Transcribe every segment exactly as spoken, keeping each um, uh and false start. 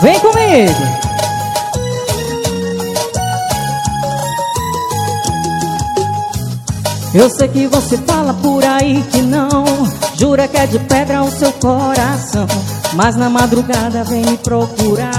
Vem comigo. Eu sei que você fala por aí que não, jura que é de pedra o seu coração, mas na madrugada vem me procurar.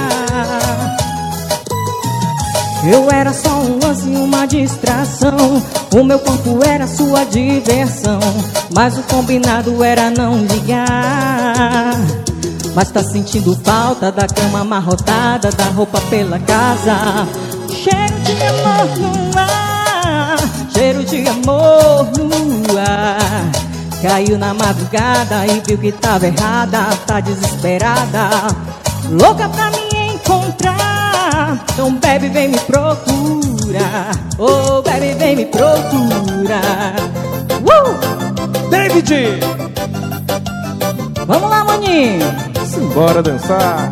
Eu era só um lance, uma distração, o meu corpo era sua diversão, mas o combinado era não ligar. Mas tá sentindo falta da cama amarrotada, da roupa pela casa, cheiro de amor no ar, cheiro de amor no ar. Caiu na madrugada e viu que tava errada, tá desesperada, louca pra me encontrar. Então bebe, vem me procurar, oh bebe, vem me procurar. uh! David! Vamos lá, maninho! Simbora dançar.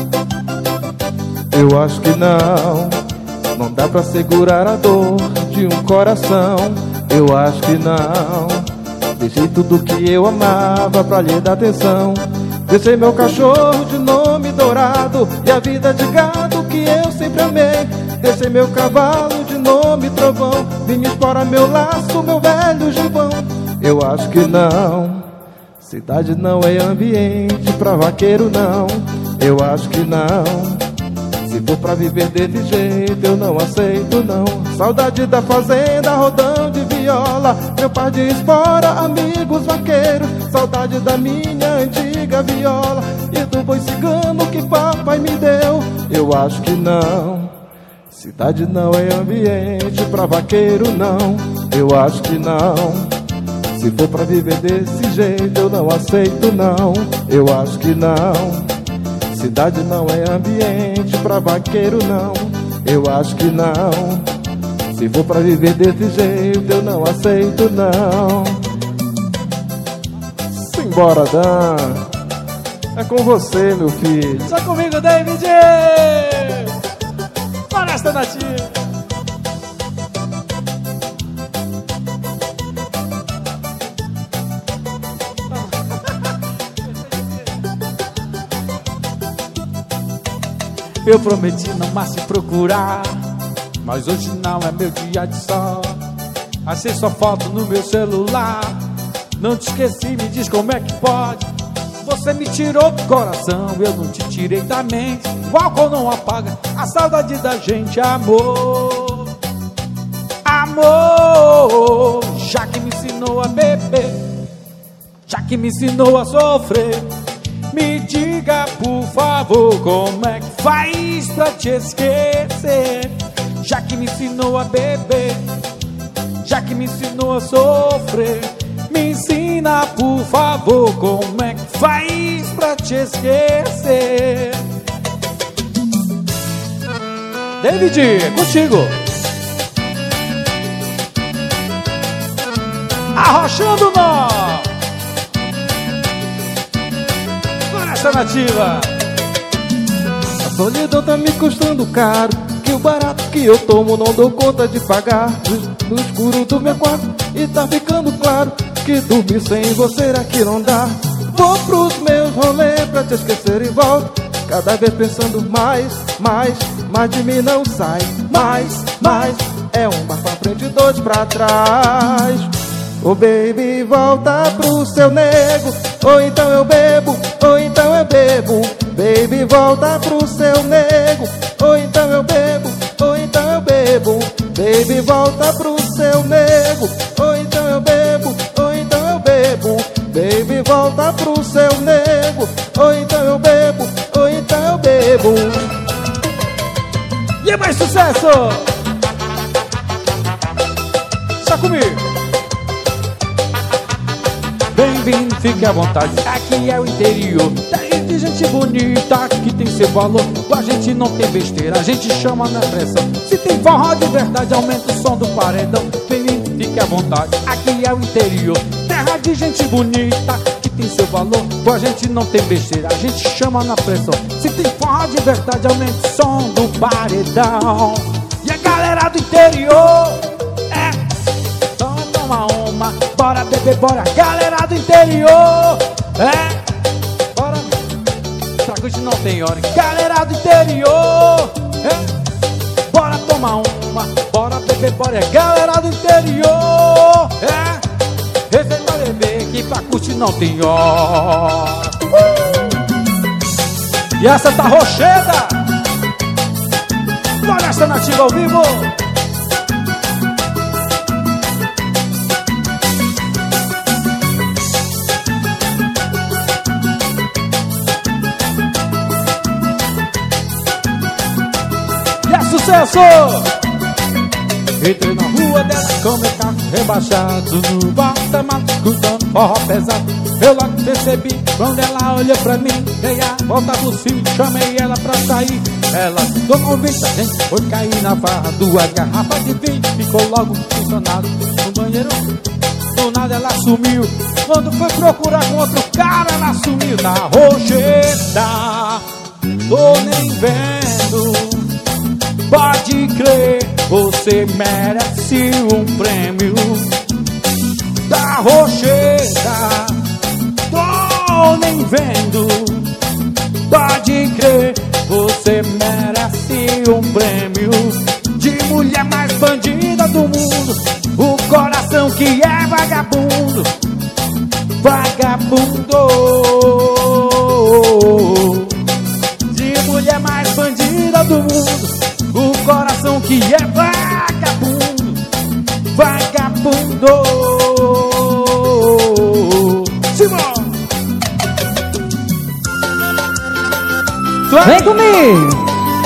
Eu acho que não, não dá pra segurar a dor de um coração. Eu acho que não, deixei tudo que eu amava pra lhe dar atenção. Deixei meu cachorro de nome dourado e a vida de gado que eu sempre amei. Deixei meu cavalo de nome trovão, vim explorar meu laço, meu velho gibão. Eu acho que não, cidade não é ambiente pra vaqueiro não. Eu acho que não, se for pra viver desse jeito eu não aceito não. Saudade da fazenda, rodão de viola, meu par de espora, amigos vaqueiros. Saudade da minha antiga viola e do boi cigano que papai me deu. Eu acho que não, cidade não é ambiente pra vaqueiro não. Eu acho que não, se for pra viver desse jeito eu não aceito não. Eu acho que não, cidade não é ambiente pra vaqueiro não. Eu acho que não, se for pra viver desse jeito eu não aceito não. Simbora, Dan, é com você, meu filho. Só comigo, David! Floresta Nativa! Eu prometi não mais te procurar, mas hoje não é meu dia de sol. Achei sua foto no meu celular, não te esqueci, me diz como é que pode. Você me tirou do coração, eu não te tirei da mente. O álcool não apaga a saudade da gente, amor. Amor, já que me ensinou a beber, já que me ensinou a sofrer, me diga, por favor, como é que faz pra te esquecer. Já que me ensinou a beber, já que me ensinou a sofrer, me ensina, por favor, como é que faz pra te esquecer. David, é contigo. Arrochando nó. Floresta Nativa. A solidão tá me custando caro, que o barato que eu tomo não dou conta de pagar. No, no escuro do meu quarto e tá ficando claro que dormir sem você aqui não dá. Vou pros meus rolês pra te esquecer e volto, cada vez pensando mais, mais, mais de mim não sai. Mais, mais, é um bar pra frente e dois pra trás. Oh baby, volta pro seu nego, ou então eu bebo, ou então eu bebo. Baby, volta pro seu nego, ou então eu bebo, ou então eu bebo. Baby, volta pro seu nego, ou então eu bebo, ou então eu bebo. Baby, volta pro seu nego, ou então eu bebo, ou então eu bebo. E é mais sucesso! Só comigo! Bem-vindo, fique à vontade, aqui é o interior. Tem de gente bonita que tem seu valor. Com a gente não tem besteira, a gente chama na pressão. Se tem forró de verdade, aumenta o som do paredão. Bem-vindo, fique à vontade, aqui é o interior. Terra de gente bonita que tem seu valor. Com a gente não tem besteira, a gente chama na pressão. Se tem forró de verdade, aumenta o som do paredão. E a galera do interior, é, toma uma, bora beber, bora, galera do interior, é, bora, pra curtir não tem hora. Galera do interior, é, bora tomar uma, bora beber, bora. É, galera do interior, é, esse vai beber que pra curtir não tem hora. E essa tá rocheda. Floresta Nativa ao vivo. E é sucesso! Entrei na rua dela com meu carro rebaixado, no porta-malas escutando forró pesado. Eu logo percebi quando ela olhou pra mim, dei a volta pro cílio, chamei ela pra sair. Ela ficou convicta, a gente foi cair na farra. Duas garrafas de vinho, ficou logo funcionado no banheiro. Do nada ela sumiu. Quando foi procurar com outro cara, ela sumiu. Na rocheda, tô nem vendo. Pode crer, você merece um prêmio. Da rocheda, tô nem vendo. Pode crer, você merece um prêmio de mulher mais bandida do mundo. O coração que é vagabundo, vagabundo. De mulher mais bandida do mundo. O coração que é vagabundo, vagabundo. Simão! Vem comigo!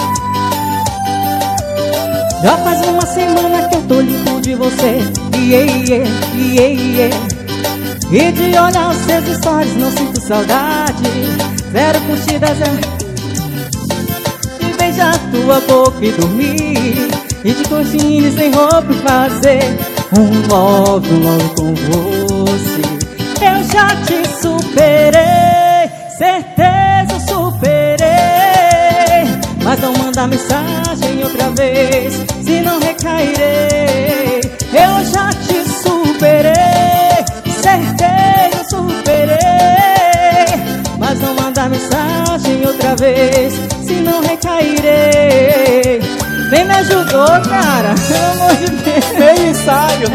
Já faz uma semana que eu tô limpo de você. Iê, iê, iê, iê. E de olhar os seus stories não sinto saudade. Zero curtidas, é beijar tua boca e dormir, e de conchinha sem roupa e fazer um love, um love com você. Eu já te superei, certeza eu superei. Mas não manda mensagem outra vez, se não recairei. Eu já te superei, certeza eu superei. Mas não manda mensagem outra vez, se não recairei. Nem me ajudou, cara, pelo amor de Deus. Nem ensaio.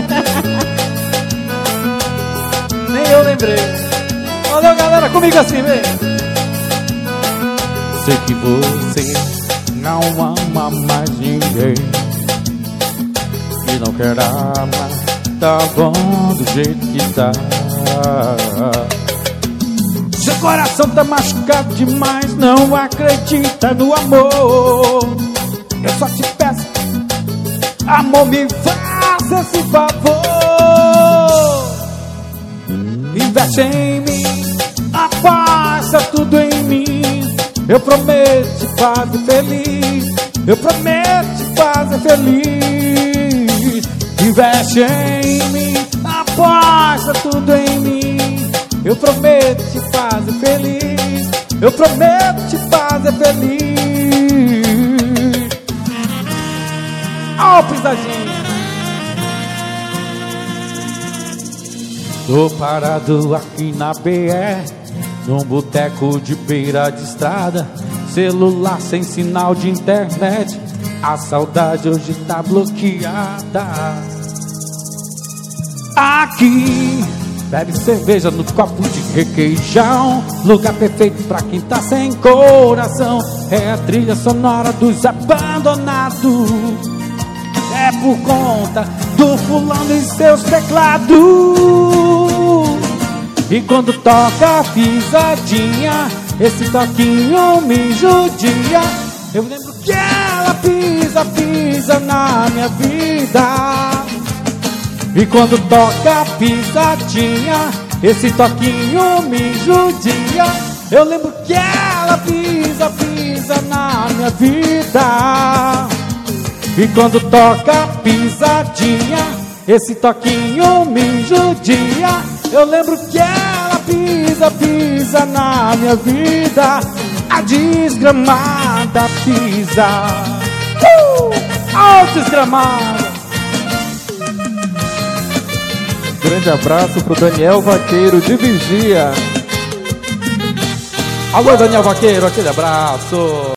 Nem eu lembrei. Valeu, galera, comigo assim, vem. Sei que você não ama mais ninguém e não quer amar, tá bom do jeito que tá. Seu coração tá machucado demais, não acredita no amor. Eu só te peço, amor, me faça esse favor. Investe em mim, aposta tudo em mim. Eu prometo te fazer feliz, eu prometo te fazer feliz. Investe em mim, aposta tudo em mim. Eu prometo te fazer feliz, eu prometo te fazer feliz. Ó, oh, pisadinha. Tô parado aqui na B R, num boteco de beira de estrada. Celular sem sinal de internet, a saudade hoje tá bloqueada. Aqui bebe cerveja no copo de requeijão, lugar perfeito pra quem tá sem coração. É a trilha sonora dos abandonados, é por conta do fulano e seus teclados. E quando toca a pisadinha, esse toquinho me judia. Eu lembro que ela pisa, pisa na minha vida. E quando toca a pisadinha, esse toquinho me judia. Eu lembro que ela pisa, pisa na minha vida. E quando toca a pisadinha, esse toquinho me judia. Eu lembro que ela pisa, pisa na minha vida. A desgramada pisa. Uh! Oh, desgramada. Grande abraço pro Daniel Vaqueiro de Vigia. Alô, Daniel Vaqueiro, aquele abraço.